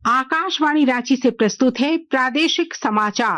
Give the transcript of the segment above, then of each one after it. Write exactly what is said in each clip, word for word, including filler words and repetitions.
आकाशवाणी रांची से प्रस्तुत है प्रादेशिक समाचार।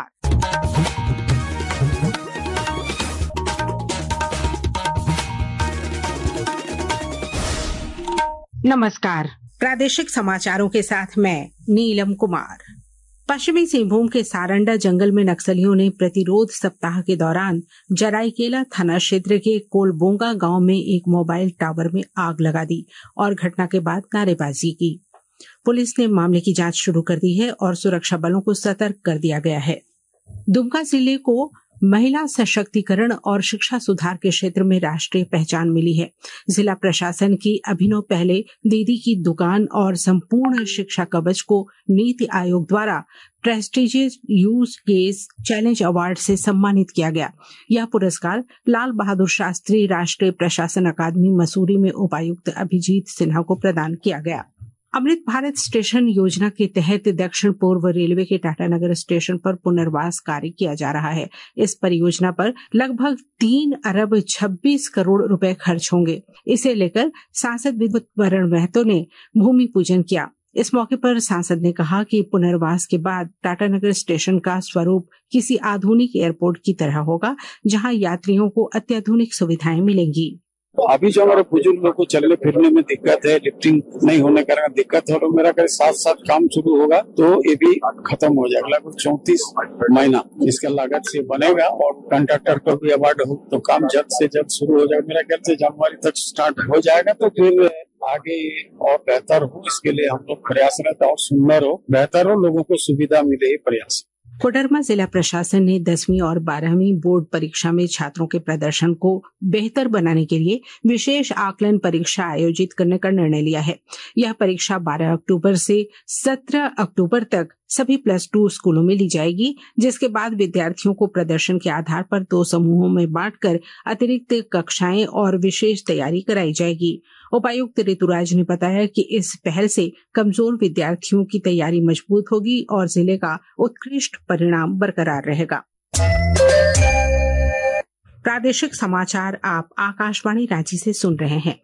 नमस्कार, प्रादेशिक समाचारों के साथ मैं नीलम कुमार। पश्चिमी सिंहभूम के सारंडा जंगल में नक्सलियों ने प्रतिरोध सप्ताह के दौरान जराईकेला थाना क्षेत्र के कोलबोंगा गांव में एक मोबाइल टावर में आग लगा दी और घटना के बाद नारेबाजी की। पुलिस ने मामले की जांच शुरू कर दी है और सुरक्षा बलों को सतर्क कर दिया गया है। दुमका जिले को महिला सशक्तिकरण और शिक्षा सुधार के क्षेत्र में राष्ट्रीय पहचान मिली है। जिला प्रशासन की अभिनव पहले दीदी की दुकान और संपूर्ण शिक्षा कवच को नीति आयोग द्वारा prestigious use case challenge award से सम्मानित किया गया। यह पुरस्कार लाल बहादुर शास्त्री राष्ट्रीय प्रशासन अकादमी मसूरी में उपायुक्त अभिजीत सिन्हा को प्रदान किया गया। अमृत भारत स्टेशन योजना के तहत दक्षिण पूर्व रेलवे के टाटानगर स्टेशन पर पुनर्वास कार्य किया जा रहा है। इस परियोजना पर लगभग तीन अरब छब्बीस करोड़ रुपए खर्च होंगे। इसे लेकर सांसद विद्युत वरण महतो ने भूमि पूजन किया। इस मौके पर सांसद ने कहा कि पुनर्वास के बाद टाटानगर स्टेशन का स्वरूप किसी आधुनिक एयरपोर्ट की तरह होगा, जहां यात्रियों को अत्याधुनिक सुविधाएं मिलेंगी। अभी जो हमारे बुजुर्ग लोग को चलने फिरने में दिक्कत है, लिफ्टिंग नहीं होने के कारण दिक्कत है, तो मेरा कहीं साथ साथ काम शुरू होगा तो ये भी खत्म हो जाएगा। लगभग चौंतीस महीना इसका लागत से बनेगा और कंट्रैक्टर को भी अवार्ड हो तो काम जल्द से जल्द शुरू हो जाएगा। मेरा ख्याल से जनवरी तक स्टार्ट हो जाएगा, तो फिर आगे और बेहतर हो इसके लिए हम लोग प्रयासरत और सुंदर हो, बेहतर हो, लोगों को सुविधा मिले, ये प्रयास। कोडरमा जिला प्रशासन ने दसवीं और बारहवीं बोर्ड परीक्षा में छात्रों के प्रदर्शन को बेहतर बनाने के लिए विशेष आकलन परीक्षा आयोजित करने का निर्णय लिया है। यह परीक्षा बारह अक्टूबर से सत्रह अक्टूबर तक सभी प्लस टू स्कूलों में ली जाएगी, जिसके बाद विद्यार्थियों को प्रदर्शन के आधार पर दो समूहों में बांटकर अतिरिक्त कक्षाएं और विशेष तैयारी कराई जाएगी। उपायुक्त ऋतुराज ने बताया कि इस पहल से कमजोर विद्यार्थियों की तैयारी मजबूत होगी और जिले का उत्कृष्ट परिणाम बरकरार रहेगा। प्रादेशिक समाचार आप आकाशवाणी रांची से सुन रहे हैं।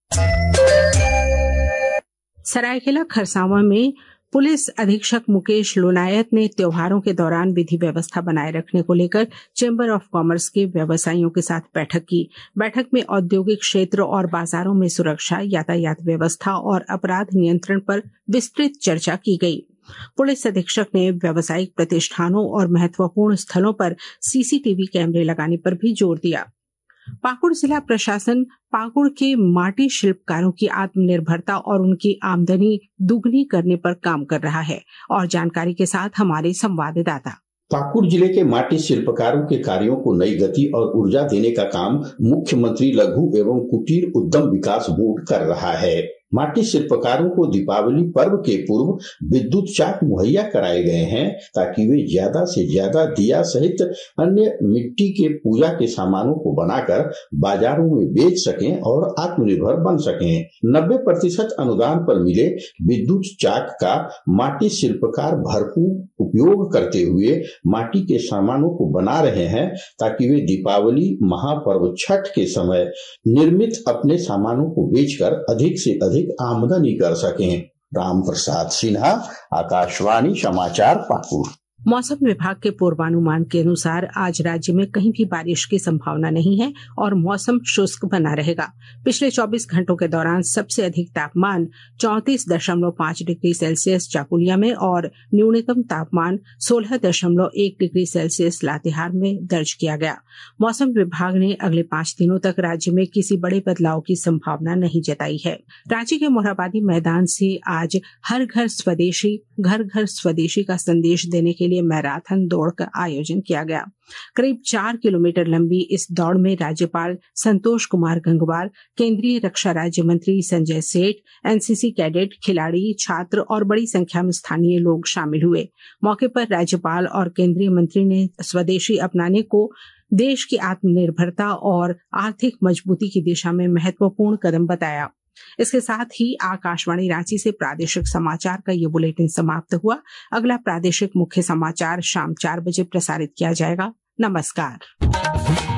सरायकेला खरसावां में पुलिस अधीक्षक मुकेश लोनायत ने त्योहारों के दौरान विधि व्यवस्था बनाए रखने को लेकर चैम्बर ऑफ कॉमर्स के व्यवसायियों के साथ बैठक की। बैठक में औद्योगिक क्षेत्र और बाजारों में सुरक्षा, यातायात व्यवस्था और अपराध नियंत्रण पर विस्तृत चर्चा की गई। पुलिस अधीक्षक ने व्यावसायिक प्रतिष्ठानों और महत्वपूर्ण स्थलों पर सीसीटीवी कैमरे लगाने पर भी जोर दिया। पाकुड़ जिला प्रशासन पाकुड़ के माटी शिल्पकारों की आत्मनिर्भरता और उनकी आमदनी दुगनी करने पर काम कर रहा है और जानकारी के साथ हमारे संवाददाता। पाकुड़ जिले के माटी शिल्पकारों के कार्यों को नई गति और ऊर्जा देने का काम मुख्यमंत्री लघु एवं कुटीर उद्यम विकास बोर्ड कर रहा है। माटी शिल्पकारों को दीपावली पर्व के पूर्व विद्युत चाक मुहैया कराए गए हैं ताकि वे ज्यादा से ज्यादा दिया सहित अन्य मिट्टी के पूजा के सामानों को बनाकर बाजारों में बेच सकें और आत्मनिर्भर बन सकें। नब्बे प्रतिशत अनुदान पर मिले विद्युत चाक का माटी शिल्पकार भरपूर उपयोग करते हुए माटी के सामानों को बना रहे हैं ताकि वे दीपावली महापर्व छठ के समय निर्मित अपने सामानों को बेचकर अधिक से अधिक आमदनी कर सकें। राम प्रसाद सिन्हा, आकाशवाणी समाचार, पाकुड़। मौसम विभाग के पूर्वानुमान के अनुसार आज राज्य में कहीं भी बारिश की संभावना नहीं है और मौसम शुष्क बना रहेगा। पिछले चौबीस घंटों के दौरान सबसे अधिक तापमान चौंतीस दशमलव पांच डिग्री सेल्सियस चाकुलिया में और न्यूनतम तापमान सोलह दशमलव एक डिग्री सेल्सियस लातेहार में दर्ज किया गया। मौसम विभाग ने अगले पांच दिनों तक राज्य में किसी बड़े बदलाव की संभावना नहीं जताई है। रांची के मोरहाबादी मैदान से आज हर घर स्वदेशी घर घर स्वदेशी का संदेश देने के लिए मैराथन दौड़ का आयोजन किया गया। करीब चार किलोमीटर लंबी इस दौड़ में राज्यपाल संतोष कुमार गंगवार, केंद्रीय रक्षा राज्य मंत्री संजय सेठ, एनसीसी कैडेट, खिलाड़ी, छात्र और बड़ी संख्या में स्थानीय लोग शामिल हुए। मौके पर राज्यपाल और केंद्रीय मंत्री ने स्वदेशी अपनाने को देश की आत्मनिर्भरता और आर्थिक मजबूती की दिशा में महत्वपूर्ण कदम बताया। इसके साथ ही आकाशवाणी रांची से प्रादेशिक समाचार का ये बुलेटिन समाप्त हुआ। अगला प्रादेशिक मुख्य समाचार शाम चार बजे प्रसारित किया जाएगा। नमस्कार।